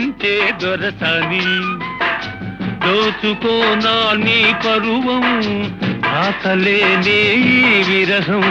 ఊరించే దొరసాని దోచుకోనా నీ పరువం ఆకలేనే ఈ విరహం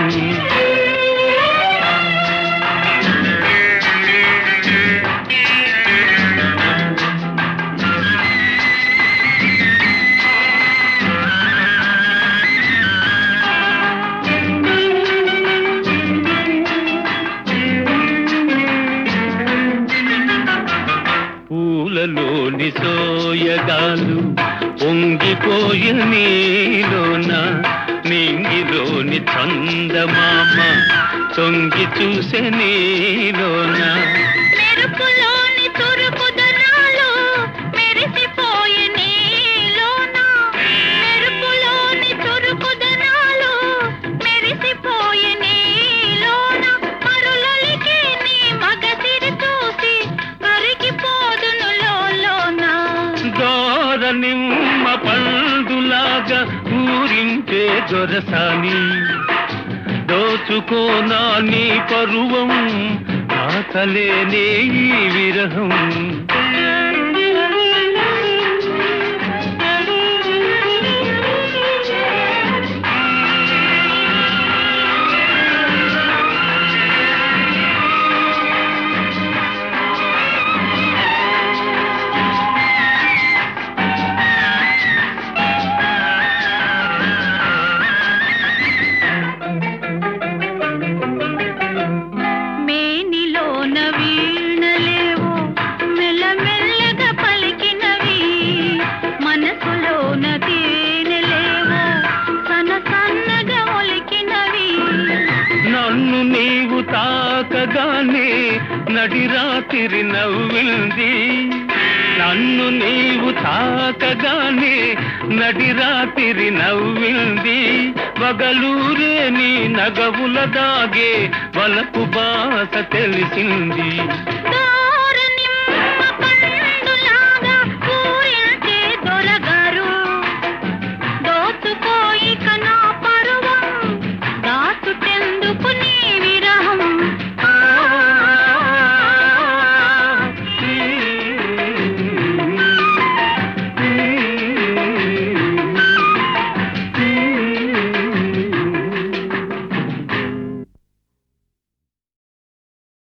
పూలలోని సోయగాలు పొంగిపోయి నీలోన నింగిలోని చందమామ తొంగి చూసే నీలోన మెరుపులోని తురుపుదనాలు మెరిసిపోయి నీలోన మెరుపులోని తురుపుదనాలు మెరిసిపోయి నీలోన మరులలికి నీ మగసిరి చూసి కరిగిపోదును లోలోన దోర నిమ్మ పండులాగా ఊరించే దొరసాని దోచుకోనా నీ పరువం ఆకలేనే ఈ విరహం వీణలేవో మెల్లమెల్లగా పలికినవి మనసులోన తేనెలేవో సన్న సన్నగా ఒలికినవి నన్ను నీవు తాకగానే నడిరాత్రి నవ్వింది నన్ను నీవు తాకగానే నడిరాత్రి నవ్వింది పగలూరే నీ నగవుల దాగే వలపు బాస తెలిసింది